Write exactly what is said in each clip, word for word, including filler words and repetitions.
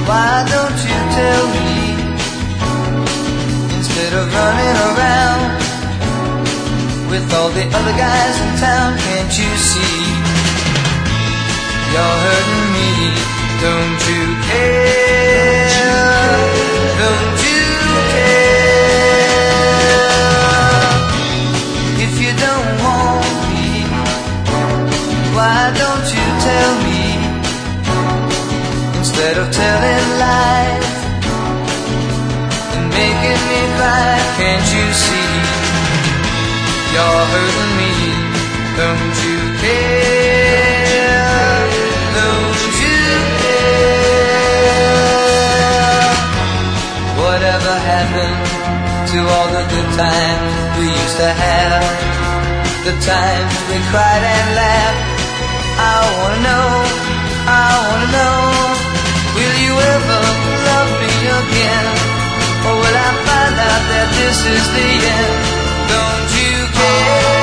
why don't you tell me? Instead of running around with all the other guys in town, can't you see? You're hurting me, don't you care? Don't you care? If you don't want me, why don't you tell me? Instead of telling lies and making me cry, can't you see? You're hurting me, don't you care? Don't you care? Whatever happened to all the good times we used to have? The times we cried and laughed. I wanna know, I wanna know, will you ever love me again? Or will I find out that this is the end? Don't you care?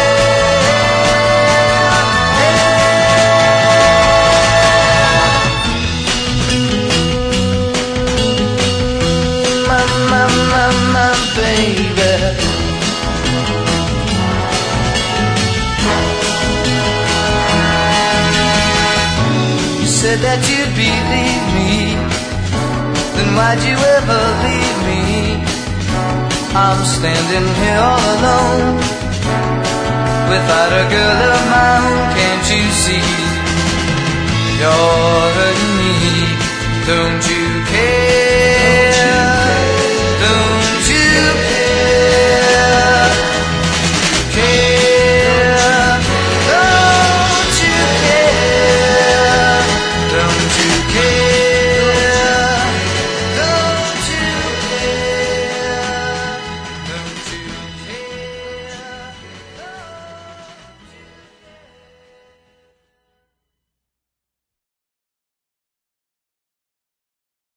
My, my, my, my baby. You said that you'd believe me, then why'd you ever leave me? I'm standing here all alone, without a girl of my own, can't you see? You're hurting me, don't you